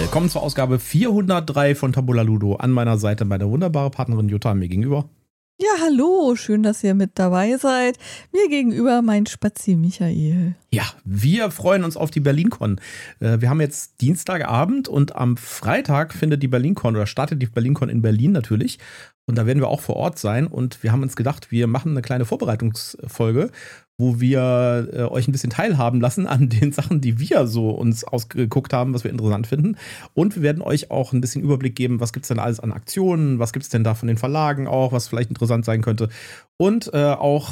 Willkommen zur Ausgabe 403 von Tabula Ludo. An meiner Seite meine wunderbare Partnerin Jutta, mir gegenüber. Ja, hallo, schön, dass ihr mit dabei seid. Mir gegenüber mein Spazi Michael. Ja, wir freuen uns auf die BerlinCon. Wir haben jetzt Dienstagabend und am Freitag findet die BerlinCon oder startet die BerlinCon in Berlin natürlich. Und da werden wir auch vor Ort sein. Und wir haben uns gedacht, wir machen eine kleine Vorbereitungsfolge, wo wir euch ein bisschen teilhaben lassen an den Sachen, die wir so uns ausgeguckt haben, was wir interessant finden. Und wir werden euch auch ein bisschen Überblick geben, was gibt es denn alles an Aktionen, was gibt es denn da von den Verlagen auch, was vielleicht interessant sein könnte. Und auch,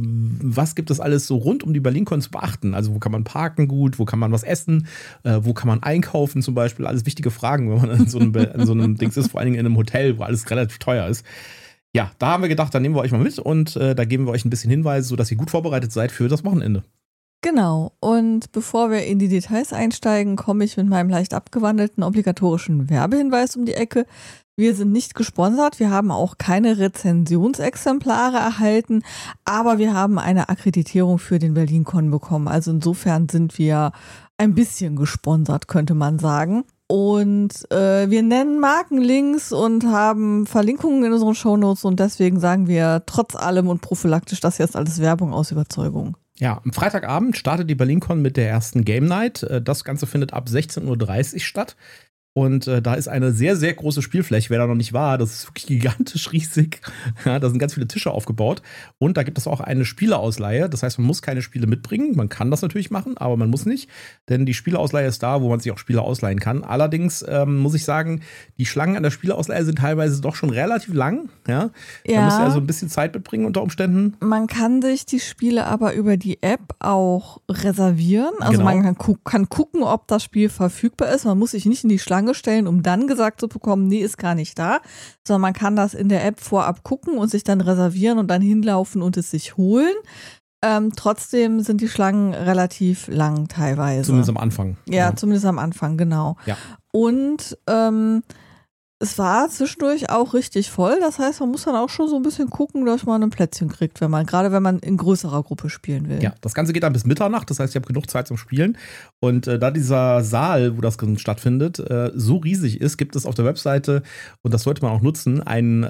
was gibt es alles so rund um die BerlinCon zu beachten? Also wo kann man parken gut, wo kann man was essen, wo kann man einkaufen zum Beispiel? Alles wichtige Fragen, wenn man in so einem Dings ist, vor allen Dingen in einem Hotel, wo alles relativ teuer ist. Ja, da haben wir gedacht, da nehmen wir euch mal mit und da geben wir euch ein bisschen Hinweise, sodass ihr gut vorbereitet seid für das Wochenende. Genau, und bevor wir in die Details einsteigen, komme ich mit meinem leicht abgewandelten obligatorischen Werbehinweis um die Ecke. Wir sind nicht gesponsert, wir haben auch keine Rezensionsexemplare erhalten, aber wir haben eine Akkreditierung für den BerlinCon bekommen. Also insofern sind wir ein bisschen gesponsert, könnte man sagen. Und wir nennen Markenlinks und haben Verlinkungen in unseren Shownotes und deswegen sagen wir trotz allem und prophylaktisch, das hier ist alles Werbung aus Überzeugung. Ja, am Freitagabend startet die BerlinCon mit der ersten Game Night. Das Ganze findet ab 16:30 Uhr statt. Und da ist eine sehr, sehr große Spielfläche. Wer da noch nicht war, das ist wirklich gigantisch riesig. Ja, da sind ganz viele Tische aufgebaut. Und da gibt es auch eine Spieleausleihe. Das heißt, man muss keine Spiele mitbringen. Man kann das natürlich machen, aber man muss nicht. Denn die Spieleausleihe ist da, wo man sich auch Spiele ausleihen kann. Allerdings muss ich sagen, die Schlangen an der Spieleausleihe sind teilweise doch schon relativ lang. Ja? Da müsst ihr also ein bisschen Zeit mitbringen unter Umständen. Man kann sich die Spiele aber über die App auch reservieren. Also genau. Man kann gucken, ob das Spiel verfügbar ist. Man muss sich nicht in die Schlange stellen, um dann gesagt zu bekommen, nee, ist gar nicht da, sondern man kann das in der App vorab gucken und sich dann reservieren und dann hinlaufen und es sich holen. Trotzdem sind die Schlangen relativ lang teilweise. Zumindest am Anfang. Ja, zumindest am Anfang, genau. Ja. Und es war zwischendurch auch richtig voll. Das heißt, man muss dann auch schon so ein bisschen gucken, dass man ein Plätzchen kriegt, gerade wenn man in größerer Gruppe spielen will. Ja, das Ganze geht dann bis Mitternacht. Das heißt, ihr habt genug Zeit zum Spielen. Und da dieser Saal, wo das stattfindet, so riesig ist, gibt es auf der Webseite, und das sollte man auch nutzen, einen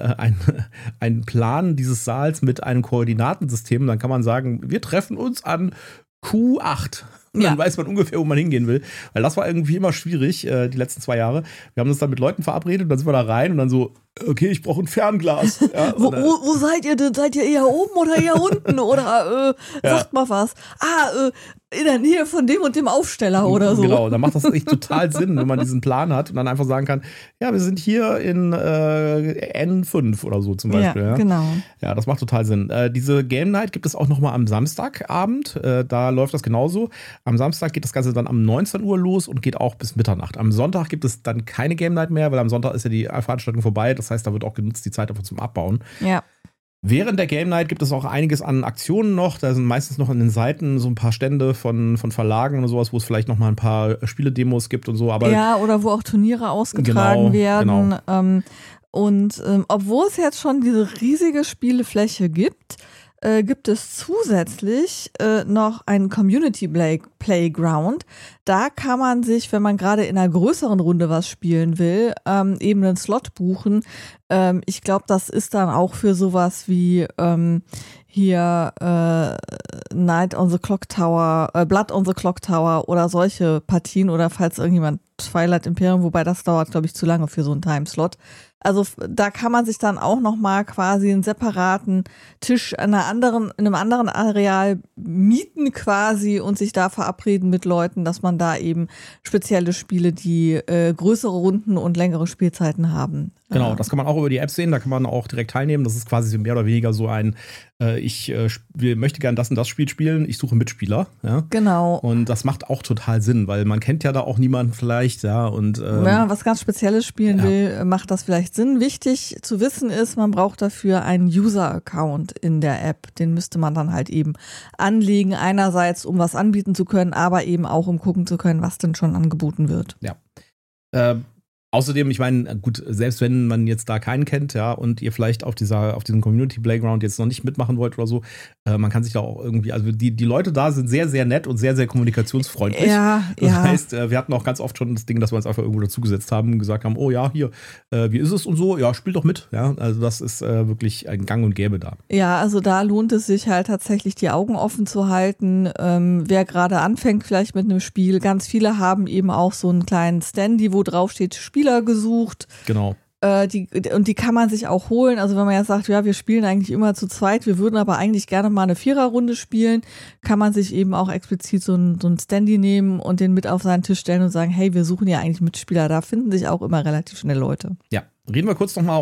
Plan dieses Saals mit einem Koordinatensystem. Dann kann man sagen, wir treffen uns an Q8. Und dann weiß man ungefähr, wo man hingehen will. Weil das war irgendwie immer schwierig, die letzten 2 Jahre. Wir haben uns dann mit Leuten verabredet und dann sind wir da rein und dann so, okay, ich brauche ein Fernglas. Ja, wo seid ihr denn? Seid ihr eher oben oder eher unten? Oder sagt mal was. In der Nähe von dem und dem Aufsteller oder so. Genau, da macht das echt total Sinn, wenn man diesen Plan hat und dann einfach sagen kann, ja, wir sind hier in N5 oder so zum Beispiel. Ja, genau. Ja, das macht total Sinn. Diese Game Night gibt es auch nochmal am Samstagabend. Da läuft das genauso. Am Samstag geht das Ganze dann um 19 Uhr los und geht auch bis Mitternacht. Am Sonntag gibt es dann keine Game Night mehr, weil am Sonntag ist ja die Veranstaltung vorbei. Das heißt, da wird auch genutzt, die Zeit einfach zum Abbauen. Ja. Während der Game Night gibt es auch einiges an Aktionen noch. Da sind meistens noch an den Seiten so ein paar Stände von Verlagen oder sowas, wo es vielleicht noch mal ein paar Spiele-Demos gibt und so. Aber ja, oder wo auch Turniere ausgetragen werden. Genau. Obwohl es jetzt schon diese riesige Spielefläche gibt, gibt es zusätzlich noch einen Community Playground. Da kann man sich, wenn man gerade in einer größeren Runde was spielen will, eben einen Slot buchen. Ich glaube, das ist dann auch für sowas wie hier Night on the Clock Tower, Blood on the Clock Tower oder solche Partien oder falls irgendjemand Twilight Imperium, wobei das dauert, glaube ich, zu lange für so einen Timeslot. Also da kann man sich dann auch nochmal quasi einen separaten Tisch in einem anderen Areal mieten quasi und sich da verabreden mit Leuten, dass man da eben spezielle Spiele, die größere Runden und längere Spielzeiten haben. Genau, das kann man auch über die App sehen, da kann man auch direkt teilnehmen. Das ist quasi mehr oder weniger so ein, ich möchte gern das und das Spiel spielen, ich suche Mitspieler. Ja? Genau. Und das macht auch total Sinn, weil man kennt ja da auch niemanden vielleicht. Ja, und, wenn man was ganz Spezielles spielen will, macht das vielleicht Sinn. Wichtig zu wissen ist, man braucht dafür einen User-Account in der App. Den müsste man dann halt eben anlegen. Einerseits, um was anbieten zu können, aber eben auch, um gucken zu können, was denn schon angeboten wird. Ja. Außerdem, ich meine, gut, selbst wenn man jetzt da keinen kennt, ja, und ihr vielleicht auf diesem Community Playground jetzt noch nicht mitmachen wollt oder so, man kann sich da auch irgendwie, also die Leute da sind sehr, sehr nett und sehr, sehr kommunikationsfreundlich. Das heißt, wir hatten auch ganz oft schon das Ding, dass wir uns einfach irgendwo dazugesetzt haben und gesagt haben, oh ja, hier, wie ist es und so, ja, spiel doch mit, ja, also das ist wirklich ein Gang und Gäbe da. Ja, also da lohnt es sich halt tatsächlich die Augen offen zu halten, wer gerade anfängt vielleicht mit einem Spiel, ganz viele haben eben auch so einen kleinen Standy, wo drauf steht, Spieler gesucht. Genau. Die kann man sich auch holen. Also wenn man jetzt sagt, ja, wir spielen eigentlich immer zu zweit, wir würden aber eigentlich gerne mal eine Viererrunde spielen, kann man sich eben auch explizit so ein Standy nehmen und den mit auf seinen Tisch stellen und sagen, hey, wir suchen ja eigentlich Mitspieler. Da finden sich auch immer relativ schnell Leute. Ja. Reden wir kurz nochmal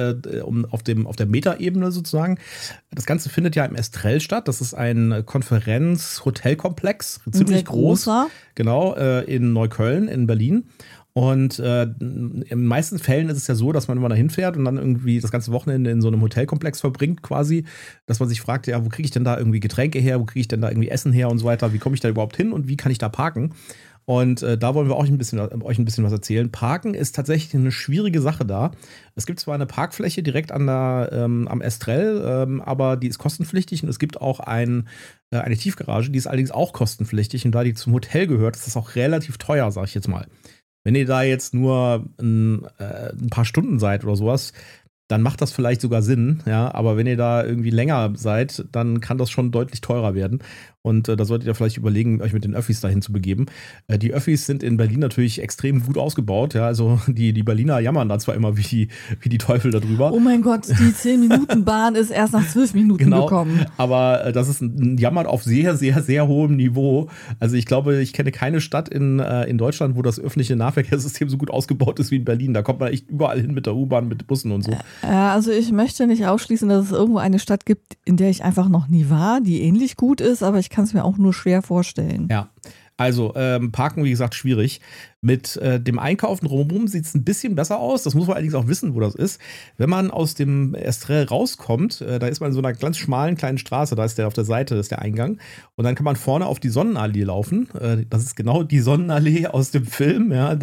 auf der Meta-Ebene sozusagen. Das Ganze findet ja im Estrell statt. Das ist ein Konferenz-Hotelkomplex, ziemlich groß. Genau, in Neukölln, in Berlin. Und in den meisten Fällen ist es ja so, dass man immer da hinfährt und dann irgendwie das ganze Wochenende in so einem Hotelkomplex verbringt quasi, dass man sich fragt, ja, wo kriege ich denn da irgendwie Getränke her, wo kriege ich denn da irgendwie Essen her und so weiter, wie komme ich da überhaupt hin und wie kann ich da parken? Und da wollen wir euch ein bisschen was erzählen. Parken ist tatsächlich eine schwierige Sache da. Es gibt zwar eine Parkfläche direkt am Estrell, aber die ist kostenpflichtig und es gibt auch eine Tiefgarage, die ist allerdings auch kostenpflichtig und da die zum Hotel gehört, ist das auch relativ teuer, sag ich jetzt mal. Wenn ihr da jetzt nur ein paar Stunden seid oder sowas, dann macht das vielleicht sogar Sinn, ja, aber wenn ihr da irgendwie länger seid, dann kann das schon deutlich teurer werden. Und da solltet ihr vielleicht überlegen, euch mit den Öffis dahin zu begeben. Die Öffis sind in Berlin natürlich extrem gut ausgebaut. Ja, also die Berliner jammern da zwar immer wie die Teufel darüber. Oh mein Gott, die 10-Minuten-Bahn ist erst nach 12 Minuten gekommen. Aber das ist ein Jammern auf sehr, sehr, sehr hohem Niveau. Also ich glaube, ich kenne keine Stadt in Deutschland, wo das öffentliche Nahverkehrssystem so gut ausgebaut ist wie in Berlin. Da kommt man echt überall hin mit der U-Bahn, mit Bussen und so. Also ich möchte nicht ausschließen, dass es irgendwo eine Stadt gibt, in der ich einfach noch nie war, die ähnlich gut ist, aber ich kann es mir auch nur schwer vorstellen. Ja, also Parken, wie gesagt, schwierig. Mit dem Einkaufen drumherum sieht es ein bisschen besser aus. Das muss man allerdings auch wissen, wo das ist. Wenn man aus dem Estrell rauskommt, da ist man in so einer ganz schmalen kleinen Straße, da ist der auf der Seite, das ist der Eingang. Und dann kann man vorne auf die Sonnenallee laufen. Das ist genau die Sonnenallee aus dem Film, ja,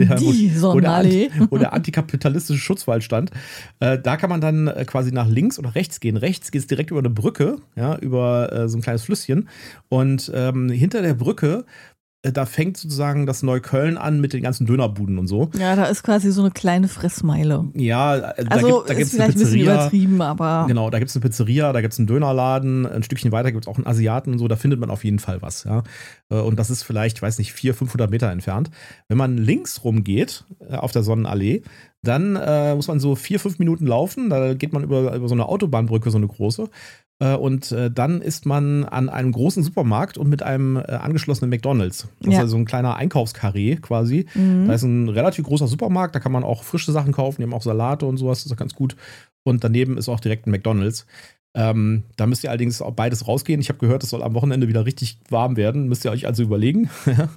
wo der antikapitalistische Schutzwald stand. Da kann man dann quasi nach links oder rechts gehen. Rechts geht es direkt über eine Brücke, ja, über so ein kleines Flüsschen. Und hinter der Brücke da fängt sozusagen das Neukölln an mit den ganzen Dönerbuden und so. Ja, da ist quasi so eine kleine Fressmeile. Ja, also da gibt's vielleicht eine Pizzeria. Ein bisschen übertrieben, aber. Genau, da gibt es eine Pizzeria, da gibt es einen Dönerladen, ein Stückchen weiter gibt es auch einen Asiaten und so, da findet man auf jeden Fall was. Ja. Und das ist vielleicht, weiß nicht, 400-500 Meter entfernt. Wenn man links rumgeht auf der Sonnenallee, dann muss man so 4-5 Minuten laufen, da geht man über so eine Autobahnbrücke, so eine große. Und dann ist man an einem großen Supermarkt und mit einem angeschlossenen McDonald's. Das ist also ein kleiner Einkaufskarree quasi. Da ist ein relativ großer Supermarkt, da kann man auch frische Sachen kaufen, die haben auch Salate und sowas, das ist ganz gut. Und daneben ist auch direkt ein McDonald's. Da müsst ihr allerdings auch beides rausgehen. Ich habe gehört, es soll am Wochenende wieder richtig warm werden. Müsst ihr euch also überlegen.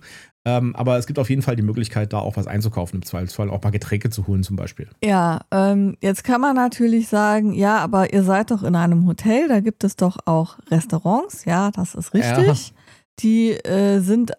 Aber es gibt auf jeden Fall die Möglichkeit, da auch was einzukaufen, im Zweifelsfall auch mal Getränke zu holen zum Beispiel. Ja, jetzt kann man natürlich sagen, ja, aber ihr seid doch in einem Hotel, da gibt es doch auch Restaurants, ja, das ist richtig. Ja. Die sind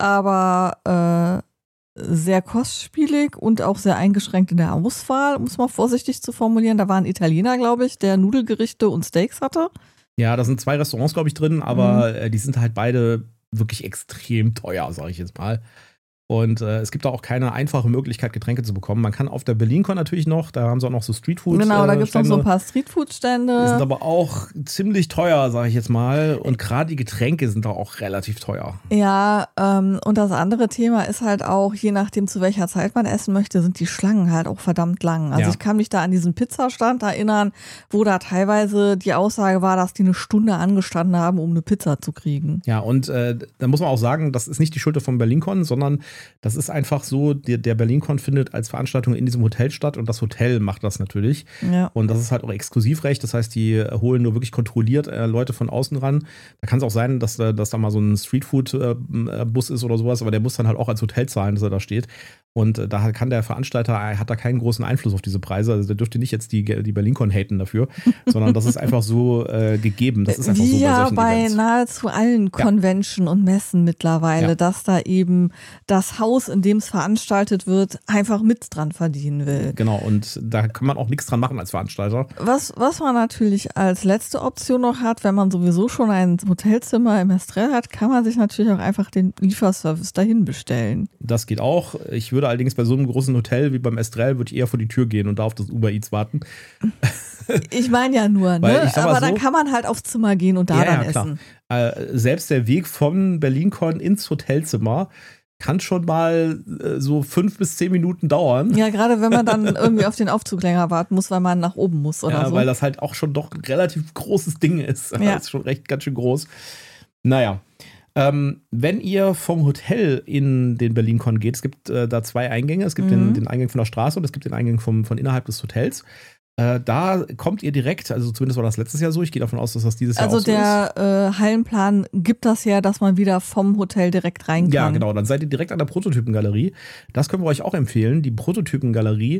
aber sehr kostspielig und auch sehr eingeschränkt in der Auswahl, um es mal vorsichtig zu formulieren. Da war ein Italiener, glaube ich, der Nudelgerichte und Steaks hatte. Ja, da sind 2 Restaurants, glaube ich, drin, aber die sind halt beide wirklich extrem teuer, sage ich jetzt mal. Und es gibt da auch keine einfache Möglichkeit, Getränke zu bekommen. Man kann auf der BerlinCon natürlich noch, da haben sie auch noch so Streetfood. Genau, da gibt es noch so ein paar Streetfood-Stände. Die sind aber auch ziemlich teuer, sage ich jetzt mal. Und gerade die Getränke sind da auch relativ teuer. Ja, und das andere Thema ist halt auch, je nachdem, zu welcher Zeit man essen möchte, sind die Schlangen halt auch verdammt lang. Also ich kann mich da an diesen Pizzastand erinnern, wo da teilweise die Aussage war, dass die eine Stunde angestanden haben, um eine Pizza zu kriegen. Ja, und da muss man auch sagen, das ist nicht die Schuld von BerlinCon, sondern das ist einfach so, der BerlinCon findet als Veranstaltung in diesem Hotel statt und das Hotel macht das natürlich. Ja. Und das ist halt auch Exklusivrecht, das heißt, die holen nur wirklich kontrolliert Leute von außen ran. Da kann es auch sein, dass da mal so ein Streetfood-Bus ist oder sowas, aber der muss dann halt auch als Hotel zahlen, dass er da steht. Und da kann der Veranstalter, hat da keinen großen Einfluss auf diese Preise. Also der dürfte nicht jetzt die BerlinCon haten dafür, sondern das ist einfach so gegeben. Das ist einfach so bei solchen Events. Nahezu allen Convention und Messen mittlerweile, dass da eben das das Haus, in dem es veranstaltet wird, einfach mit dran verdienen will. Genau, und da kann man auch nichts dran machen als Veranstalter. Was man natürlich als letzte Option noch hat, wenn man sowieso schon ein Hotelzimmer im Estrell hat, kann man sich natürlich auch einfach den Lieferservice dahin bestellen. Das geht auch. Ich würde allerdings bei so einem großen Hotel wie beim Estrell, würde ich eher vor die Tür gehen und da auf das Uber Eats warten. Ich meine ja nur, ne? Aber dann kann man halt aufs Zimmer gehen und da dann essen. Selbst der Weg von BerlinCon ins Hotelzimmer kann schon mal so 5 bis 10 Minuten dauern. Ja, gerade wenn man dann irgendwie auf den Aufzug länger warten muss, weil man nach oben muss oder so. Ja, weil das halt auch schon doch ein relativ großes Ding ist. Ja. Das ist schon ganz schön groß. Naja. Wenn ihr vom Hotel in den BerlinCon geht, es gibt da 2 Eingänge. Es gibt den Eingang von der Straße und es gibt den Eingang von innerhalb des Hotels. Da kommt ihr direkt, also zumindest war das letztes Jahr so, ich gehe davon aus, dass das dieses Jahr auch so ist. Also der Hallenplan gibt das ja, dass man wieder vom Hotel direkt rein kann. Ja, genau, dann seid ihr direkt an der Prototypengalerie. Das können wir euch auch empfehlen. Die Prototypengalerie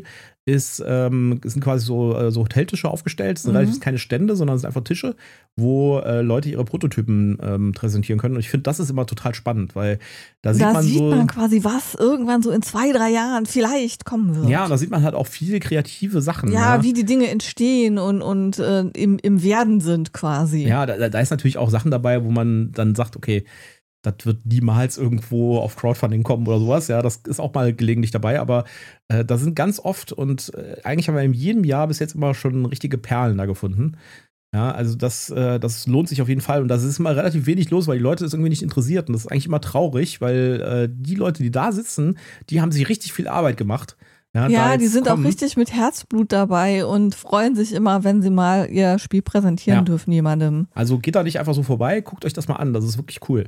sind quasi so Hoteltische aufgestellt. Es sind relativ keine Stände, sondern es sind einfach Tische, wo Leute ihre Prototypen präsentieren können. Und ich finde, das ist immer total spannend, weil da sieht man quasi, was irgendwann so in 2-3 Jahren vielleicht kommen wird. Ja, da sieht man halt auch viele kreative Sachen. Ja, wie die Dinge entstehen und im Werden sind quasi. Ja, da ist natürlich auch Sachen dabei, wo man dann sagt, okay, das wird niemals irgendwo auf Crowdfunding kommen oder sowas. Ja, das ist auch mal gelegentlich dabei, aber da sind ganz oft und eigentlich haben wir in jedem Jahr bis jetzt immer schon richtige Perlen da gefunden. Ja, also das lohnt sich auf jeden Fall und das ist immer relativ wenig los, weil die Leute das irgendwie nicht interessiert und das ist eigentlich immer traurig, weil die Leute, die da sitzen, die haben sich richtig viel Arbeit gemacht. Ja, die sind auch richtig mit Herzblut dabei und freuen sich immer, wenn sie mal ihr Spiel präsentieren dürfen jemandem. Also geht da nicht einfach so vorbei, guckt euch das mal an, das ist wirklich cool.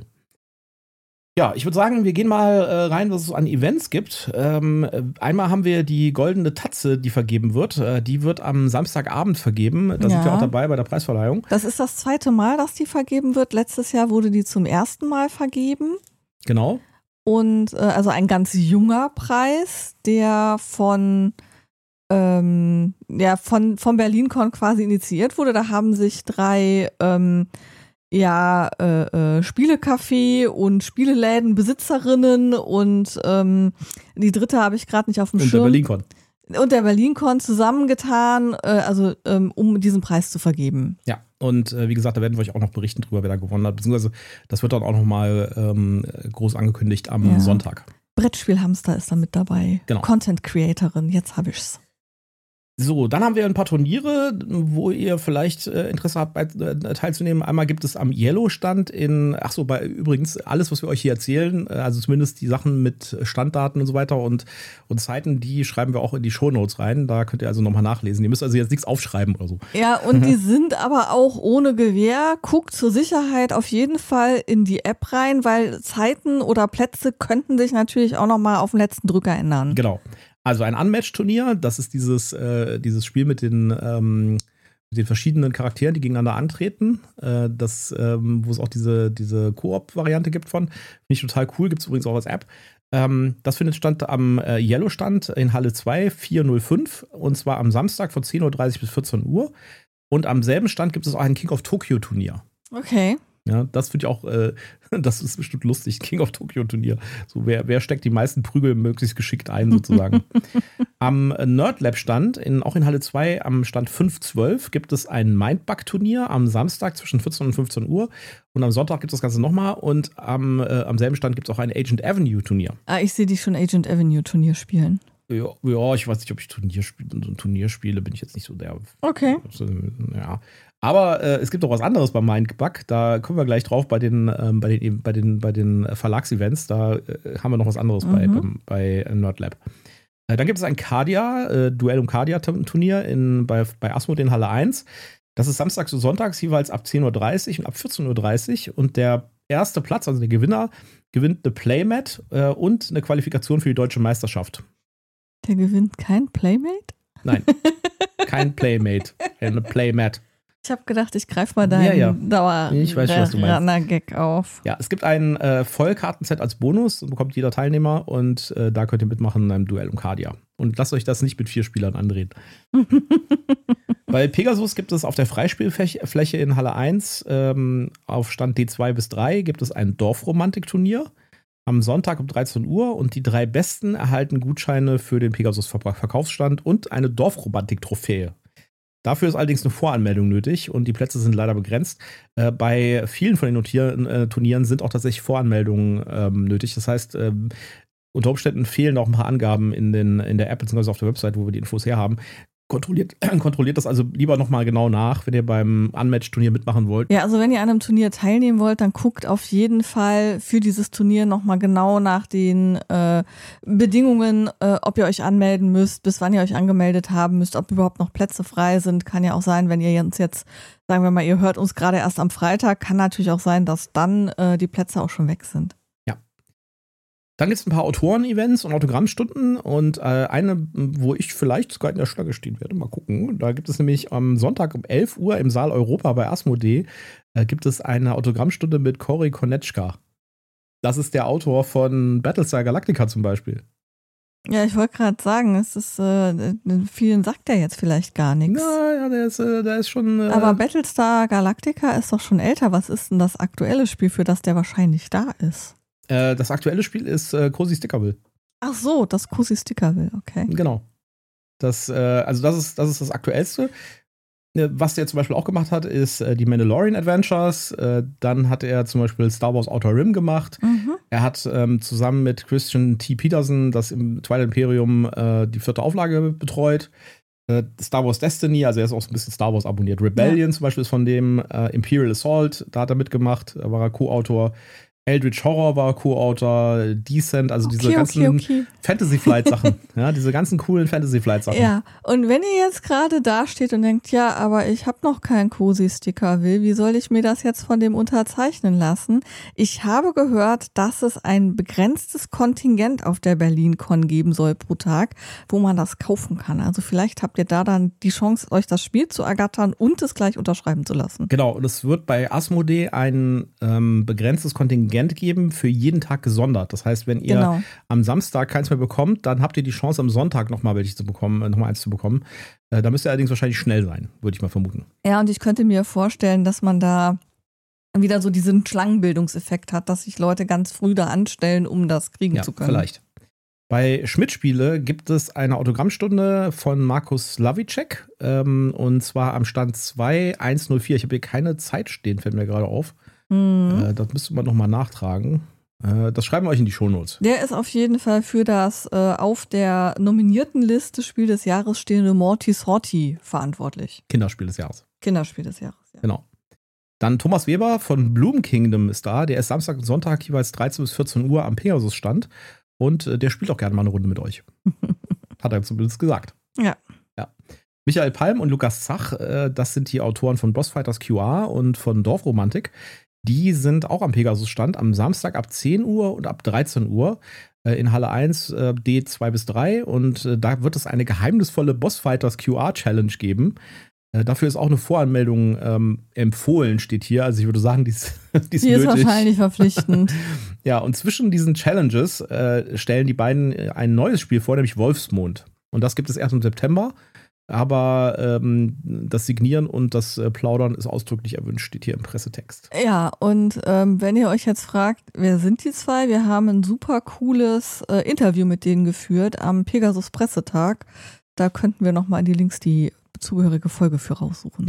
Ja, ich würde sagen, wir gehen mal rein, was es an Events gibt. Einmal haben wir die goldene Tatze, die vergeben wird. Die wird am Samstagabend vergeben. Da sind wir auch dabei bei der Preisverleihung. Das ist das 2. Mal, dass die vergeben wird. Letztes Jahr wurde die zum 1. Mal vergeben. Genau. Und also ein ganz junger Preis, der von BerlinCon quasi initiiert wurde. Da haben sich 3 Spielecafé und Spieleläden, Besitzerinnen und die dritte habe ich gerade nicht auf dem Schirm. Und der BerlinCon. Und der BerlinCon zusammengetan, um diesen Preis zu vergeben. Ja, und wie gesagt, da werden wir euch auch noch berichten drüber, wer da gewonnen hat. Beziehungsweise das wird dann auch noch mal groß angekündigt am Sonntag. Brettspielhamster ist da mit dabei. Genau. Content Creatorin, jetzt habe ich's. So, dann haben wir ein paar Turniere, wo ihr vielleicht Interesse habt, teilzunehmen. Einmal gibt es am Yellow-Stand übrigens alles, was wir euch hier erzählen, also zumindest die Sachen mit Standdaten und so weiter und Zeiten, die schreiben wir auch in die Shownotes rein. Da könnt ihr also nochmal nachlesen. Ihr müsst also jetzt nichts aufschreiben oder so. Ja, und die sind aber auch ohne Gewähr. Guckt zur Sicherheit auf jeden Fall in die App rein, weil Zeiten oder Plätze könnten sich natürlich auch nochmal auf den letzten Drücker ändern. Genau. Also ein Unmatch-Turnier, das ist dieses Spiel mit den verschiedenen Charakteren, die gegeneinander antreten. Wo es auch diese Koop-Variante gibt von. Finde ich total cool, gibt es übrigens auch als App. Das findet statt am Yellow-Stand in Halle 2, 405. Und zwar am Samstag von 10.30 Uhr bis 14 Uhr. Und am selben Stand gibt es auch ein King of Tokyo-Turnier. Okay. Ja, das finde ich auch, das ist bestimmt lustig, King of Tokyo Turnier. So, wer steckt die meisten Prügel möglichst geschickt ein, sozusagen. Am Nerdlab-Stand, auch in Halle 2, am Stand 512, gibt es ein Mindbug-Turnier am Samstag zwischen 14 und 15 Uhr. Und am Sonntag gibt es das Ganze nochmal. Und am selben Stand gibt es auch ein Agent Avenue-Turnier. Ah, ich sehe die schon Agent Avenue-Turnier spielen. Ja, ich weiß nicht, ob ich Turnier spiele, bin ich jetzt nicht so der. Okay. Ja. Aber es gibt auch was anderes beim Mindbug. Da kommen wir gleich drauf bei den Verlagsevents. Da haben wir noch was anderes bei Nerdlab. Dann gibt es ein Duell um Cardia-Turnier bei Asmodee in Halle 1. Das ist samstags und sonntags jeweils ab 10.30 Uhr und ab 14.30 Uhr. Und der erste Platz, also der Gewinner, gewinnt eine Playmat und eine Qualifikation für die deutsche Meisterschaft. Der gewinnt kein Playmate? Nein, kein Playmate, eine Playmat. Ich habe gedacht, ich greife mal deinen Dauer-Runner-Gag auf. Ja, es gibt ein Vollkartenset als Bonus, bekommt jeder Teilnehmer und da könnt ihr mitmachen in einem Duell um Cardia. Und lasst euch das nicht mit 4 Spielern andrehen. Bei Pegasus gibt es auf der Freispielfläche in Halle 1 auf Stand D2 bis 3 gibt es ein Dorfromantik-Turnier. am Sonntag um 13 Uhr und die 3 Besten erhalten Gutscheine für den Pegasus-Verkaufsstand und eine Dorfromantik-Trophäe. Dafür ist allerdings eine Voranmeldung nötig und die Plätze sind leider begrenzt. Bei vielen von den Turnieren sind auch tatsächlich Voranmeldungen nötig. Das heißt, unter Umständen fehlen auch ein paar Angaben in der App bzw. auf der Website, wo wir die Infos herhaben. Kontrolliert das also lieber nochmal genau nach, wenn ihr beim Unmatched-Turnier mitmachen wollt. Ja, also wenn ihr an einem Turnier teilnehmen wollt, dann guckt auf jeden Fall für dieses Turnier nochmal genau nach den Bedingungen, ob ihr euch anmelden müsst, bis wann ihr euch angemeldet haben müsst, ob überhaupt noch Plätze frei sind. Kann ja auch sein, wenn ihr uns jetzt, sagen wir mal, ihr hört uns gerade erst am Freitag, kann natürlich auch sein, dass dann die Plätze auch schon weg sind. Dann gibt es ein paar Autoren-Events und Autogrammstunden und eine, wo ich vielleicht sogar in der Schlange stehen werde. Mal gucken. Da gibt es nämlich am Sonntag um 11 Uhr im Saal Europa bei Asmodee gibt es eine Autogrammstunde mit Cory Konechka. Das ist der Autor von Battlestar Galactica zum Beispiel. Ja, ich wollte gerade sagen, es ist vielen sagt der jetzt vielleicht gar nichts. Ja, der ist schon. Aber Battlestar Galactica ist doch schon älter. Was ist denn das aktuelle Spiel, für das der wahrscheinlich da ist? Das aktuelle Spiel ist Cozy Stickerville. Ach so, das Cozy Stickerville, okay. Genau. Das ist das Aktuellste. Was der zum Beispiel auch gemacht hat, ist die Mandalorian Adventures. Dann hat er zum Beispiel Star Wars Outer Rim gemacht. Mhm. Er hat zusammen mit Christian T. Peterson das im Twilight Imperium die 4. Auflage betreut. Star Wars Destiny, also er ist auch so ein bisschen Star Wars abonniert. Rebellion zum Beispiel ist von dem Imperial Assault, da hat er mitgemacht, da war er Co-Autor. Eldritch Horror war Co-Autor, Descent, also diese ganzen Fantasy-Flight-Sachen. Ja, diese ganzen coolen Fantasy-Flight-Sachen. Ja, und wenn ihr jetzt gerade da steht und denkt, ja, aber ich habe noch keinen Cozy-Sticker-Will, wie soll ich mir das jetzt von dem unterzeichnen lassen? Ich habe gehört, dass es ein begrenztes Kontingent auf der BerlinCon geben soll pro Tag, wo man das kaufen kann. Also vielleicht habt ihr da dann die Chance, euch das Spiel zu ergattern und es gleich unterschreiben zu lassen. Genau, und es wird bei Asmodee ein begrenztes Kontingent geben, für jeden Tag gesondert. Das heißt, wenn ihr am Samstag keins mehr bekommt, dann habt ihr die Chance, am Sonntag nochmal eins zu bekommen. Da müsst ihr allerdings wahrscheinlich schnell sein, würde ich mal vermuten. Ja, und ich könnte mir vorstellen, dass man da wieder so diesen Schlangenbildungseffekt hat, dass sich Leute ganz früh da anstellen, um das kriegen zu können. Vielleicht. Bei Schmidt-Spiele gibt es eine Autogrammstunde von Markus Slavicek und zwar am Stand 2104. Ich habe hier keine Zeit stehen, fällt mir gerade auf. Das müsste man nochmal nachtragen. Das schreiben wir euch in die Shownotes. Der ist auf jeden Fall für das auf der nominierten Liste Spiel des Jahres stehende Morty Sorty verantwortlich. Kinderspiel des Jahres. Kinderspiel des Jahres, ja. Genau. Dann Thomas Weber von Bloom Kingdom ist da. Der ist Samstag und Sonntag jeweils 13 bis 14 Uhr am Pegasus-Stand. Und der spielt auch gerne mal eine Runde mit euch. Hat er zumindest gesagt. Ja. Michael Palm und Lukas Zach, das sind die Autoren von Bossfighters QR und von Dorfromantik. Die sind auch am Pegasus-Stand am Samstag ab 10 Uhr und ab 13 Uhr in Halle 1 D2 bis 3. Und da wird es eine geheimnisvolle Bossfighters QR-Challenge geben. Dafür ist auch eine Voranmeldung empfohlen, steht hier. Also ich würde sagen, die ist nötig. Die ist wahrscheinlich verpflichtend. Ja, und zwischen diesen Challenges stellen die beiden ein neues Spiel vor, nämlich Wolfsmond. Und das gibt es erst im September. Aber das Signieren und das Plaudern ist ausdrücklich erwünscht, steht hier im Pressetext. Ja, und wenn ihr euch jetzt fragt, wer sind die zwei? Wir haben ein super cooles Interview mit denen geführt am Pegasus Pressetag. Da könnten wir nochmal in die Links die zugehörige Folge für raussuchen. Ja.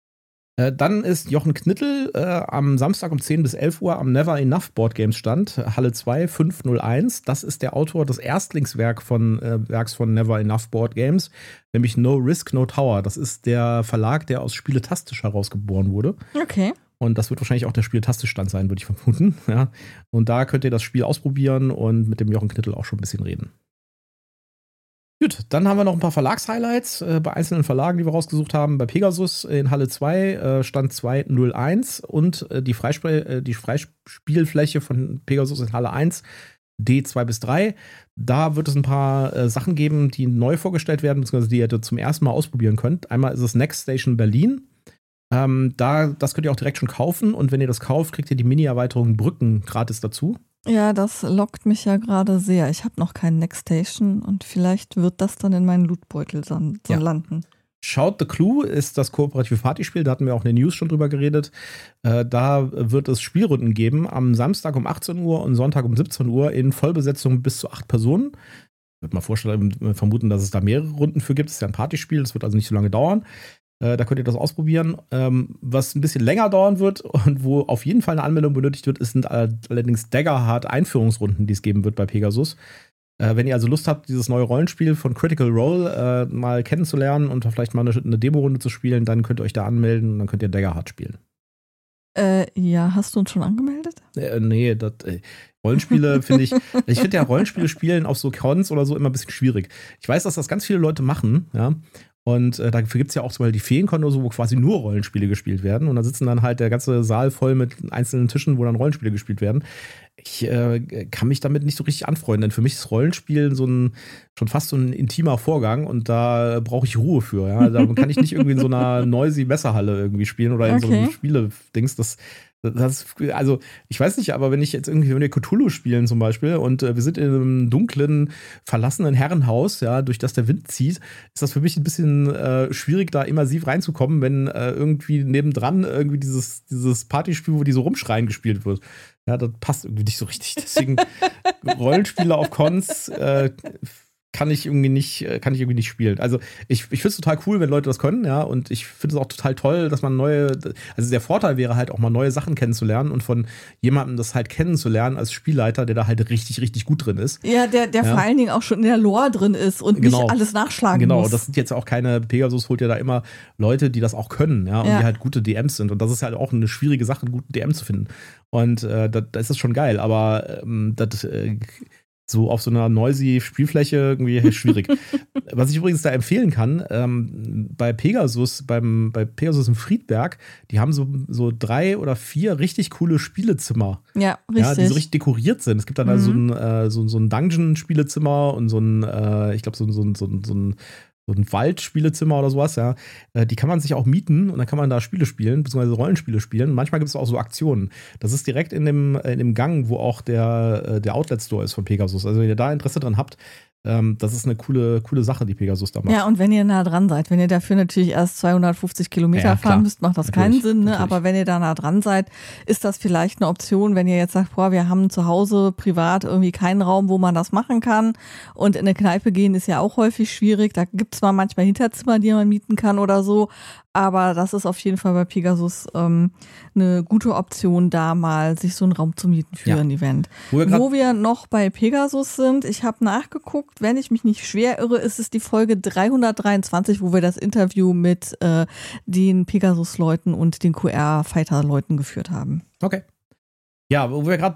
Dann ist Jochen Knittel am Samstag um 10 bis 11 Uhr am Never Enough Board Games Stand, Halle 2, 501. Das ist der Autor des Erstlingswerks von Never Enough Board Games, nämlich No Risk, No Tower. Das ist der Verlag, der aus Spieletastisch herausgeboren wurde. Okay. Und das wird wahrscheinlich auch der Spieletastisch-Stand sein, würde ich vermuten. Ja. Und da könnt ihr das Spiel ausprobieren und mit dem Jochen Knittel auch schon ein bisschen reden. Gut, dann haben wir noch ein paar Verlagshighlights bei einzelnen Verlagen, die wir rausgesucht haben. Bei Pegasus in Halle 2 Stand 201 und die Freispielfläche von Pegasus in Halle 1 D2 bis 3. Da wird es ein paar Sachen geben, die neu vorgestellt werden, beziehungsweise die ihr zum ersten Mal ausprobieren könnt. Einmal ist es Next Station Berlin. Das könnt ihr auch direkt schon kaufen und wenn ihr das kauft, kriegt ihr die Mini-Erweiterung Brücken gratis dazu. Ja, das lockt mich ja gerade sehr. Ich habe noch keinen Next Station und vielleicht wird das dann in meinen Lootbeutel landen. Shout the Clue ist das kooperative Partyspiel, da hatten wir auch in den News schon drüber geredet. Da wird es Spielrunden geben, am Samstag um 18 Uhr und Sonntag um 17 Uhr in Vollbesetzung bis zu 8 Personen. Ich würde mal vermuten, dass es da mehrere Runden für gibt. Es ist ja ein Partyspiel, das wird also nicht so lange dauern. Da könnt ihr das ausprobieren. Was ein bisschen länger dauern wird und wo auf jeden Fall eine Anmeldung benötigt wird, sind allerdings Daggerheart-Einführungsrunden, die es geben wird bei Pegasus. Wenn ihr also Lust habt, dieses neue Rollenspiel von Critical Role mal kennenzulernen und vielleicht mal eine Demo-Runde zu spielen, dann könnt ihr euch da anmelden und dann könnt ihr Daggerheart spielen. Ja, hast du uns schon angemeldet? Nee, Rollenspiele finde ich finde ja Rollenspiele spielen auf so Cons oder so immer ein bisschen schwierig. Ich weiß, dass das ganz viele Leute machen, ja. Und dafür gibt es ja auch zum Beispiel die Feenkon oder so, wo quasi nur Rollenspiele gespielt werden. Und da sitzen dann halt der ganze Saal voll mit einzelnen Tischen, wo dann Rollenspiele gespielt werden. Ich kann mich damit nicht so richtig anfreunden, denn für mich ist Rollenspiel schon fast so ein intimer Vorgang und da brauche ich Ruhe für. Ja? Da kann ich nicht irgendwie in so einer noisy Messerhalle irgendwie spielen oder in so einem Spiele-Dings. Also, ich weiß nicht, aber wenn wir Cthulhu spielen zum Beispiel und wir sind in einem dunklen, verlassenen Herrenhaus, ja, durch das der Wind zieht, ist das für mich ein bisschen schwierig, da immersiv reinzukommen, wenn irgendwie nebendran irgendwie dieses Partyspiel, wo die so rumschreien, gespielt wird. Ja, das passt irgendwie nicht so richtig. Deswegen Rollenspiele auf Cons kann ich irgendwie nicht spielen. Also ich finde es total cool, wenn Leute das können, ja, und ich finde es auch total toll, dass man also der Vorteil wäre halt auch mal neue Sachen kennenzulernen und von jemandem das halt kennenzulernen als Spielleiter, der da halt richtig, richtig gut drin ist. Ja, der vor allen Dingen auch schon in der Lore drin ist und nicht alles nachschlagen muss. Genau, das sind jetzt auch keine, Pegasus holt ja da immer Leute, die das auch können, ja, und die halt gute DMs sind und das ist halt auch eine schwierige Sache, einen guten DM zu finden. Und da ist es schon geil, aber so auf so einer noisy Spielfläche irgendwie schwierig. Was ich übrigens da empfehlen kann, bei Pegasus im Friedberg, die haben so 3 oder 4 richtig coole Spielezimmer. Ja, richtig. Ja, die so richtig dekoriert sind. Es gibt dann also so ein Dungeon-Spielezimmer und so ein Waldspielezimmer oder sowas, ja. Die kann man sich auch mieten und dann kann man da Spiele spielen, beziehungsweise Rollenspiele spielen. Und manchmal gibt es auch so Aktionen. Das ist direkt in dem Gang, wo auch der Outlet-Store ist von Pegasus. Also wenn ihr da Interesse dran habt, das ist eine coole Sache, die Pegasus da macht. Ja, und wenn ihr nah dran seid, wenn ihr dafür natürlich erst 250 Kilometer fahren müsst, macht das keinen Sinn, ne? Aber wenn ihr da nah dran seid, ist das vielleicht eine Option, wenn ihr jetzt sagt, wir haben zu Hause privat irgendwie keinen Raum, wo man das machen kann und in eine Kneipe gehen ist ja auch häufig schwierig, da gibt es zwar manchmal Hinterzimmer, die man mieten kann oder so, aber das ist auf jeden Fall bei Pegasus eine gute Option, da mal sich so einen Raum zu mieten für ein Event. Wo wir noch bei Pegasus sind, ich habe nachgeguckt, wenn ich mich nicht schwer irre, ist es die Folge 323, wo wir das Interview mit den Pegasus-Leuten und den QR-Fighter-Leuten geführt haben. Okay. Ja, wo wir gerade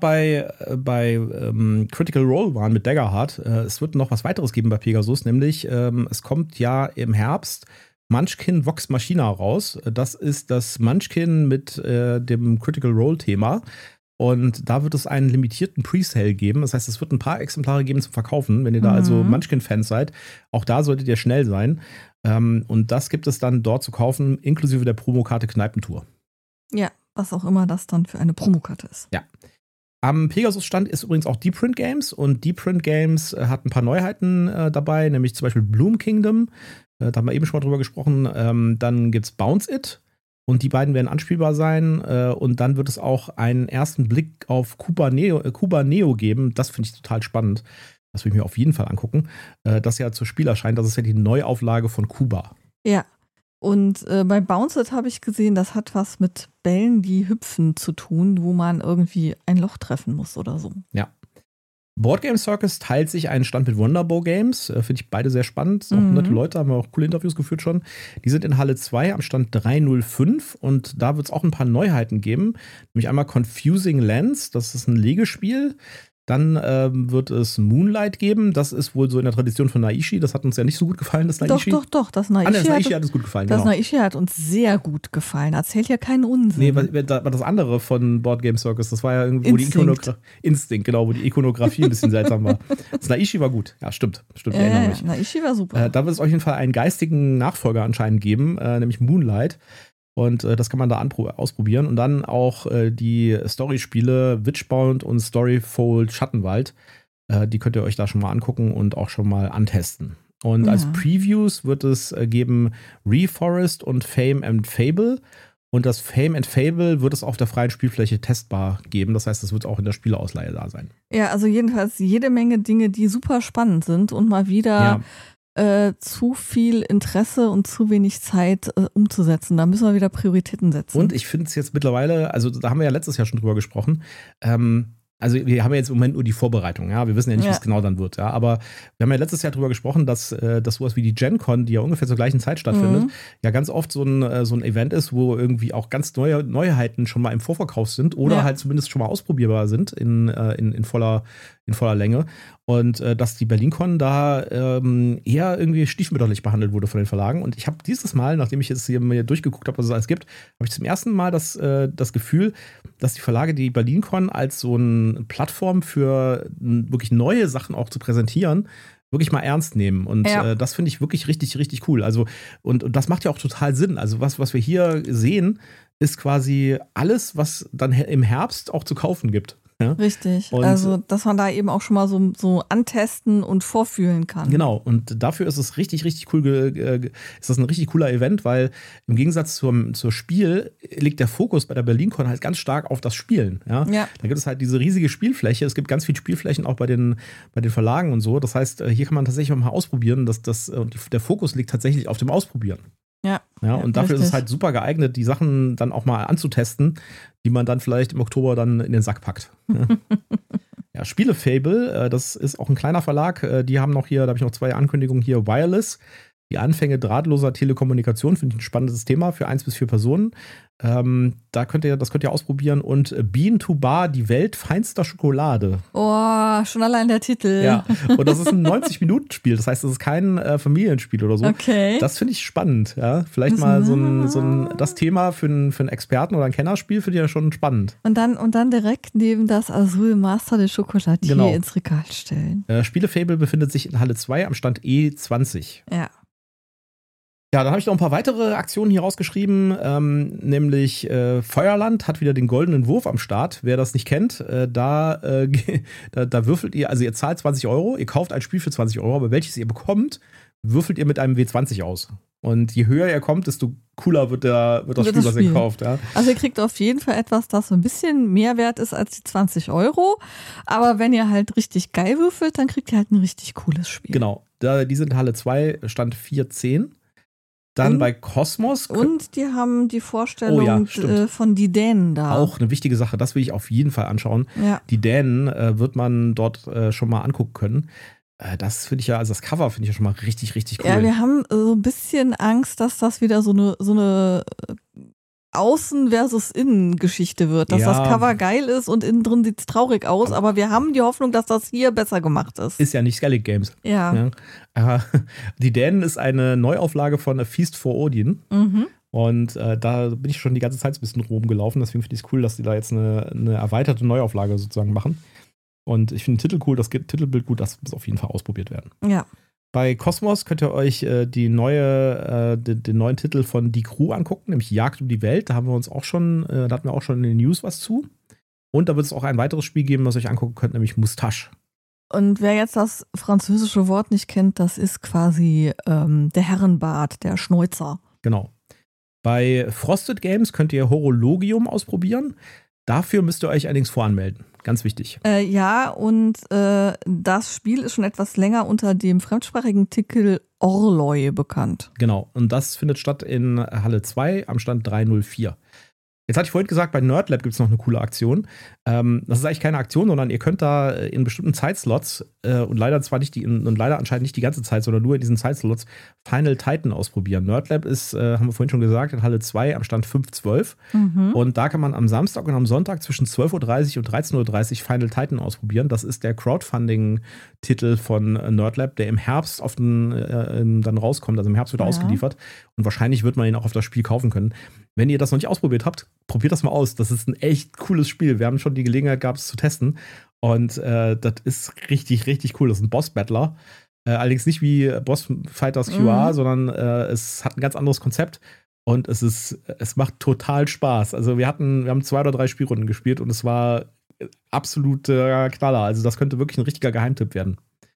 bei Critical Role waren mit Daggerheart, es wird noch was weiteres geben bei Pegasus, nämlich es kommt ja im Herbst Munchkin Vox Machina raus. Das ist das Munchkin mit dem Critical Role Thema. Und da wird es einen limitierten Presale geben. Das heißt, es wird ein paar Exemplare geben zum Verkaufen. Wenn ihr da also Munchkin-Fans seid, auch da solltet ihr schnell sein. Und das gibt es dann dort zu kaufen, inklusive der Promokarte Kneipentour. Ja, was auch immer das dann für eine Promokarte ist. Ja. Am Pegasus-Stand ist übrigens auch Deep Print Games. Und Deep Print Games hat ein paar Neuheiten dabei, nämlich zum Beispiel Bloom Kingdom. Da haben wir eben schon mal drüber gesprochen. Dann gibt es Bounce It. Und die beiden werden anspielbar sein. Und dann wird es auch einen ersten Blick auf Cuba Neo geben. Das finde ich total spannend. Das will ich mir auf jeden Fall angucken. Das ja zur Spiel erscheint. Das ist ja die Neuauflage von Cuba. Ja. Und bei Bounce It habe ich gesehen, das hat was mit Bällen, die hüpfen zu tun, wo man irgendwie ein Loch treffen muss oder so. Ja. Board Game Circus teilt sich einen Stand mit Wonderbow Games. Finde ich beide sehr spannend. Auch nette Leute, haben wir auch coole Interviews geführt schon. Die sind in Halle 2 am Stand 305 und da wird es auch ein paar Neuheiten geben. Nämlich einmal Confusing Lands, das ist ein Legespiel. Dann wird es Moonlight geben. Das ist wohl so in der Tradition von Naishi. Das hat uns ja nicht so gut gefallen, das Naishi. Doch. Das Naishi hat uns gut gefallen. Das Naishi hat uns sehr gut gefallen. Erzählt ja keinen Unsinn. Nee, war das andere von Board Game Circus. Das war ja irgendwo Instinct, genau, wo die Ikonografie ein bisschen seltsam war. Das Naishi war gut. Ja, stimmt. Ich erinnere mich. Naishi war super. Da wird es auf jeden Fall einen geistigen Nachfolger anscheinend geben, nämlich Moonlight. Und das kann man da ausprobieren. Und dann auch die Story-Spiele Witchbound und Storyfold Schattenwald. Die könnt ihr euch da schon mal angucken und auch schon mal antesten. Und als Previews wird es geben Reforest und Fame and Fable. Und das Fame and Fable wird es auf der freien Spielfläche testbar geben. Das heißt, es wird auch in der Spieleausleihe da sein. Ja, also jedenfalls jede Menge Dinge, die super spannend sind und mal wieder zu viel Interesse und zu wenig Zeit umzusetzen. Da müssen wir wieder Prioritäten setzen. Und ich finde es jetzt mittlerweile, also da haben wir ja letztes Jahr schon drüber gesprochen, also wir haben ja jetzt im Moment nur die Vorbereitung, ja, wir wissen ja nicht, wie es genau dann wird, ja, aber wir haben ja letztes Jahr drüber gesprochen, dass sowas wie die GenCon, die ja ungefähr zur gleichen Zeit stattfindet, ja ganz oft so ein Event ist, wo irgendwie auch ganz neue Neuheiten schon mal im Vorverkauf sind oder halt zumindest schon mal ausprobierbar sind in voller Länge. Und dass die BerlinCon da eher irgendwie stiefmütterlich behandelt wurde von den Verlagen. Und ich habe dieses Mal, nachdem ich jetzt hier mir durchgeguckt habe, was es alles gibt, habe ich zum ersten Mal das Gefühl, dass die Verlage die BerlinCon als so eine Plattform für wirklich neue Sachen auch zu präsentieren, wirklich mal ernst nehmen. Und das finde ich wirklich richtig, richtig cool. Also, und das macht ja auch total Sinn. Also, was wir hier sehen, ist quasi alles, was dann im Herbst auch zu kaufen gibt. Ja? Richtig, und also dass man da eben auch schon mal so antesten und vorfühlen kann. Genau, und dafür ist es richtig, richtig cool, ist das ein richtig cooler Event, weil im Gegensatz zur Spiel liegt der Fokus bei der BerlinCon halt ganz stark auf das Spielen. Ja? Da gibt es halt diese riesige Spielfläche, es gibt ganz viele Spielflächen auch bei den Verlagen und so. Das heißt, hier kann man tatsächlich mal ausprobieren, der Fokus liegt tatsächlich auf dem Ausprobieren. Ja, und dafür ist es halt super geeignet, die Sachen dann auch mal anzutesten, die man dann vielleicht im Oktober dann in den Sack packt. Ja, Spielefable, das ist auch ein kleiner Verlag, die haben noch hier, da habe ich noch 2 Ankündigungen hier, Wireless, die Anfänge drahtloser Telekommunikation, finde ich ein spannendes Thema für 1 bis 4 Personen. Das könnt ihr ausprobieren. Und Bean to Bar, die Welt feinster Schokolade. Oh, schon allein der Titel. Ja, und das ist ein 90-Minuten-Spiel. Das heißt, das ist kein Familienspiel oder so. Okay. Das finde ich spannend. Ja? Vielleicht mal das Thema für einen Experten oder ein Kennerspiel finde ich ja schon spannend. Und dann direkt neben das Azul Master de Chocolatier ins Regal stellen. Spielefable befindet sich in Halle 2 am Stand E20. Ja. Ja, dann habe ich noch ein paar weitere Aktionen hier rausgeschrieben, nämlich Feuerland hat wieder den goldenen Wurf am Start. Wer das nicht kennt, da würfelt ihr, also ihr zahlt 20 €, ihr kauft ein Spiel für 20 €, aber welches ihr bekommt, würfelt ihr mit einem W20 aus. Und je höher ihr kommt, desto cooler wird das Spiel, was ihr kauft. Ja. Also ihr kriegt auf jeden Fall etwas, das so ein bisschen mehr wert ist als die 20 €. Aber wenn ihr halt richtig geil würfelt, dann kriegt ihr halt ein richtig cooles Spiel. Genau, die sind Halle 2, Stand 410. Dann bei Kosmos. Und die haben die Vorstellung von die Dänen da. Auch eine wichtige Sache, das will ich auf jeden Fall anschauen. Ja. Die Dänen wird man dort schon mal angucken können. Das finde ich ja, also das Cover finde ich ja schon mal richtig, richtig cool. Ja, wir haben so ein bisschen Angst, dass das wieder so eine Außen- versus Innen-Geschichte wird. Dass das Cover geil ist und innen drin sieht es traurig aus, aber wir haben die Hoffnung, dass das hier besser gemacht ist. Ist ja nicht Skellig Games. Ja. Die Dänen ist eine Neuauflage von A Feast for Odin. Mhm. Und da bin ich schon die ganze Zeit ein bisschen rumgelaufen. Deswegen finde ich es cool, dass die da jetzt eine erweiterte Neuauflage sozusagen machen. Und ich finde den Titel cool, das Titelbild gut, das muss auf jeden Fall ausprobiert werden. Ja. Bei Kosmos könnt ihr euch den neuen Titel von Die Crew angucken, nämlich Jagd um die Welt. Da hatten wir auch schon in den News was zu. Und da wird es auch ein weiteres Spiel geben, was ihr euch angucken könnt, nämlich Moustache. Und wer jetzt das französische Wort nicht kennt, das ist quasi der Herrenbart, der Schnäuzer. Genau. Bei Frosted Games könnt ihr Horologium ausprobieren. Dafür müsst ihr euch allerdings voranmelden. Ganz wichtig. Ja, und das Spiel ist schon etwas länger unter dem fremdsprachigen Titel Orloi bekannt. Genau, und das findet statt in Halle 2 am Stand 304. Jetzt hatte ich vorhin gesagt, bei Nerdlab gibt es noch eine coole Aktion. Das ist eigentlich keine Aktion, sondern ihr könnt da in bestimmten Zeitslots und leider anscheinend nicht die ganze Zeit, sondern nur in diesen Zeitslots Final Titan ausprobieren. Nerdlab ist, haben wir vorhin schon gesagt, in Halle 2 am Stand 512. Mhm. Und da kann man am Samstag und am Sonntag zwischen 12:30 und 13:30 Final Titan ausprobieren. Das ist der Crowdfunding-Titel von Nerdlab, der im Herbst dann rauskommt. Also im Herbst wird er ausgeliefert. Und wahrscheinlich wird man ihn auch auf das Spiel kaufen können. Wenn ihr das noch nicht ausprobiert habt, probiert das mal aus. Das ist ein echt cooles Spiel. Wir haben schon die Gelegenheit gehabt, es zu testen. Und das ist richtig, richtig cool. Das ist ein Boss-Battler. Allerdings nicht wie Boss Fighters QR, sondern es hat ein ganz anderes Konzept. Und es macht total Spaß. Also wir haben 2 oder 3 Spielrunden gespielt und es war absoluter Knaller. Also das könnte wirklich ein richtiger Geheimtipp werden.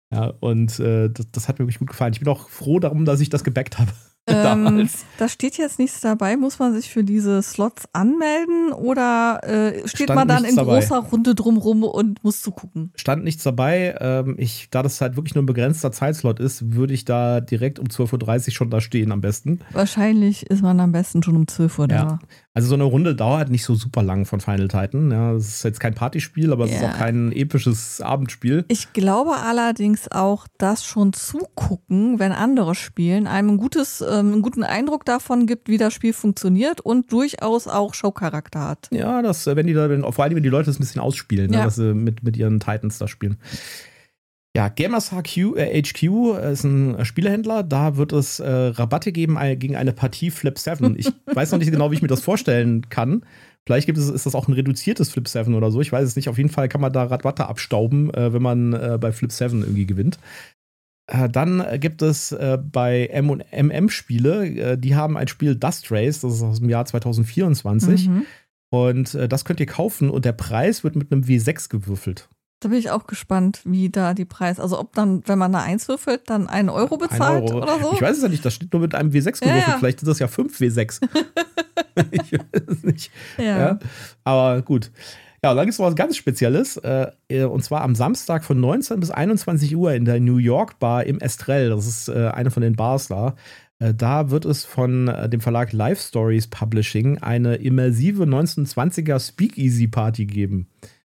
Ja, und das hat mir wirklich gut gefallen. Ich bin auch froh darum, dass ich das gebackt habe. Damals. Da steht jetzt nichts dabei. Muss man sich für diese Slots anmelden oder steht man dann in großer Runde drumrum und muss zugucken? Stand nichts dabei. Da das halt wirklich nur ein begrenzter Zeitslot ist, würde ich da direkt um 12.30 Uhr schon da stehen am besten. Wahrscheinlich ist man am besten schon um 12 Uhr da. Ja. Also so eine Runde dauert nicht so super lang von Final Titan. Ja, das ist jetzt kein Partyspiel, aber es ist auch kein episches Abendspiel. Ich glaube allerdings auch, dass schon zugucken, wenn andere spielen, einem einen guten Eindruck davon gibt, wie das Spiel funktioniert und durchaus auch Showcharakter hat. Ja, vor allem, wenn die Leute das ein bisschen ausspielen, dass sie mit ihren Titans da spielen. Ja, Gamers HQ ist ein Spielehändler, da wird es Rabatte geben gegen eine Partie Flip 7. Ich weiß noch nicht genau, wie ich mir das vorstellen kann. Vielleicht ist das auch ein reduziertes Flip 7 oder so. Ich weiß es nicht. Auf jeden Fall kann man da Rabatte abstauben, wenn man bei Flip 7 irgendwie gewinnt. Dann gibt es bei M&M Spiele, die haben ein Spiel Dust Race, das ist aus dem Jahr 2024. Und das könnt ihr kaufen und der Preis wird mit einem W6 gewürfelt. Da bin ich auch gespannt, wie da die Preise, also ob dann, wenn man eine 1 würfelt, dann 1 Euro bezahlt oder so. Ich weiß es ja nicht, das steht nur mit einem W6 gewürfelt, vielleicht ist das ja 5 W6. Ich weiß es nicht. Ja. Aber gut. Ja, und dann gibt es noch was ganz Spezielles, und zwar am Samstag von 19 bis 21 Uhr in der New York Bar im Estrell, das ist eine von den Bars da. Da wird es von dem Verlag Life Stories Publishing eine immersive 1920er Speakeasy-Party geben.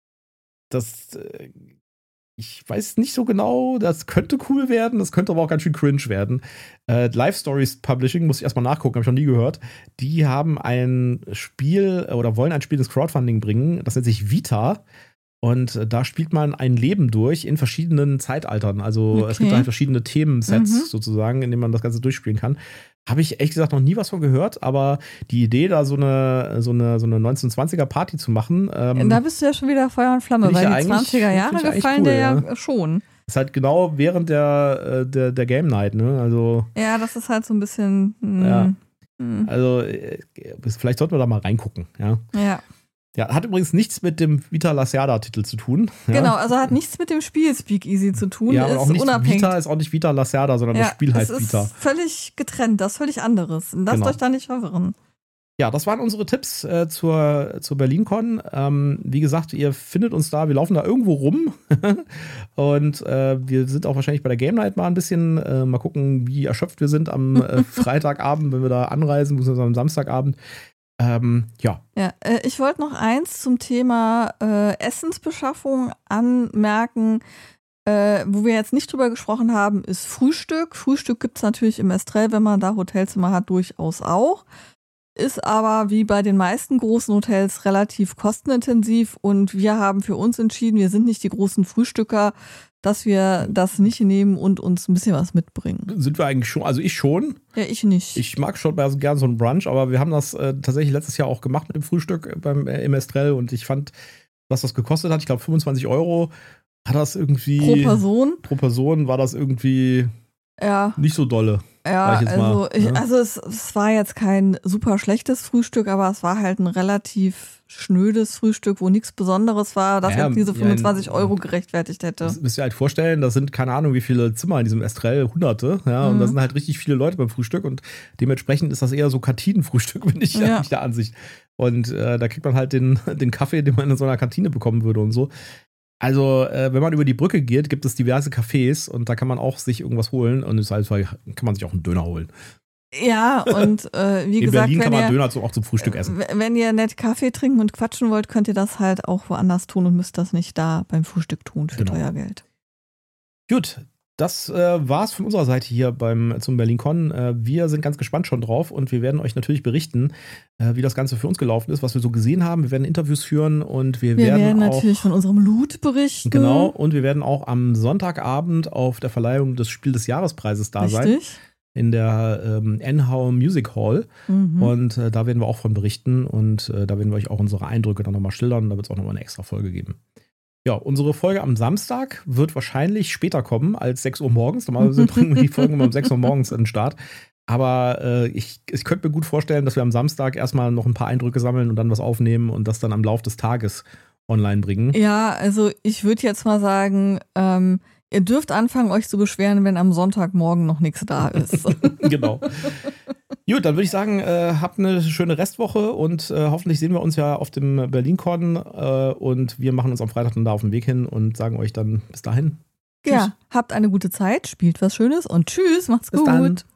Ich weiß nicht so genau, das könnte cool werden, das könnte aber auch ganz schön cringe werden. Life Stories Publishing, muss ich erstmal nachgucken, habe ich noch nie gehört. Die haben ein Spiel oder wollen ein Spiel ins Crowdfunding bringen, das nennt sich Vita. Und da spielt man ein Leben durch in verschiedenen Zeitaltern. Also es gibt halt verschiedene Themensets sozusagen, in denen man das Ganze durchspielen kann. Habe ich ehrlich gesagt noch nie was von gehört, aber die Idee, da so eine 1920er Party zu machen. Da bist du ja schon wieder Feuer und Flamme, weil die 20er Jahre gefallen cool, dir ja schon. Das ist halt genau während der Game Night, ne? Also, ja, das ist halt so ein bisschen. Also, vielleicht sollten wir da mal reingucken, ja. Ja, hat übrigens nichts mit dem Vita Lacerda-Titel zu tun. Ja. Genau, also hat nichts mit dem Spiel Speakeasy zu tun. Ja, ist auch nicht unabhängig. Vita ist auch nicht Vita Lacerda, sondern das Spiel heißt Vita. Das ist völlig getrennt, das ist völlig anderes. Lasst euch da nicht verwirren. Ja, das waren unsere Tipps zur BerlinCon. Wie gesagt, ihr findet uns da, wir laufen da irgendwo rum. Und wir sind auch wahrscheinlich bei der Game Night mal ein bisschen, mal gucken, wie erschöpft wir sind am Freitagabend, wenn wir da anreisen, beziehungsweise am Samstagabend. Ich wollte noch eins zum Thema Essensbeschaffung anmerken, wo wir jetzt nicht drüber gesprochen haben, ist Frühstück. Frühstück gibt es natürlich im Estrell, wenn man da Hotelzimmer hat, durchaus auch. Ist aber wie bei den meisten großen Hotels relativ kostenintensiv und wir haben für uns entschieden, wir sind nicht die großen Frühstücker, dass wir das nicht nehmen und uns ein bisschen was mitbringen. Sind wir eigentlich schon? Also ich schon. Ja, ich nicht. Ich mag schon gern so einen Brunch, aber wir haben das tatsächlich letztes Jahr auch gemacht mit dem Frühstück im Estrell und ich fand, was das gekostet hat, ich glaube 25 €, hat das irgendwie... Pro Person war das irgendwie nicht so dolle. Ja, also es war jetzt kein super schlechtes Frühstück, aber es war halt ein relativ schnödes Frühstück, wo nichts Besonderes war, das jetzt diese 25 € gerechtfertigt hätte. Das müsst ihr halt vorstellen, das sind keine Ahnung, wie viele Zimmer in diesem Estrell, Hunderte, und da sind halt richtig viele Leute beim Frühstück und dementsprechend ist das eher so Kantinenfrühstück, bin ich der Ansicht. Und da kriegt man halt den Kaffee, den man in so einer Kantine bekommen würde und so. Also, wenn man über die Brücke geht, gibt es diverse Cafés und da kann man auch sich irgendwas holen und kann man sich auch einen Döner holen. Ja, und wie gesagt, in Berlin kann man Döner auch zum Frühstück essen. Wenn ihr nett Kaffee trinken und quatschen wollt, könnt ihr das halt auch woanders tun und müsst das nicht da beim Frühstück tun für teuer Geld. Gut, das war's von unserer Seite hier zum BerlinCon. Wir sind ganz gespannt schon drauf und wir werden euch natürlich berichten, wie das Ganze für uns gelaufen ist, was wir so gesehen haben. Wir werden Interviews führen und wir werden natürlich von unserem Loot berichten. Genau, und wir werden auch am Sonntagabend auf der Verleihung des Spiel des Jahrespreises da sein. In der NHOW Music Hall. Und da werden wir auch von berichten und da werden wir euch auch unsere Eindrücke dann nochmal schildern. Da wird es auch nochmal eine extra Folge geben. Ja, unsere Folge am Samstag wird wahrscheinlich später kommen als 6 Uhr morgens. Normalerweise bringen wir die Folgen immer um 6 Uhr morgens in den Start. Aber ich könnte mir gut vorstellen, dass wir am Samstag erstmal noch ein paar Eindrücke sammeln und dann was aufnehmen und das dann am Lauf des Tages online bringen. Ja, also ich würde jetzt mal sagen, Ihr dürft anfangen, euch zu beschweren, wenn am Sonntagmorgen noch nichts da ist. Genau. Gut, dann würde ich sagen, habt eine schöne Restwoche und hoffentlich sehen wir uns ja auf dem BerlinCon und wir machen uns am Freitag dann da auf den Weg hin und sagen euch dann bis dahin. Tschüss. Ja, habt eine gute Zeit, spielt was Schönes und tschüss, macht's gut. Bis dann.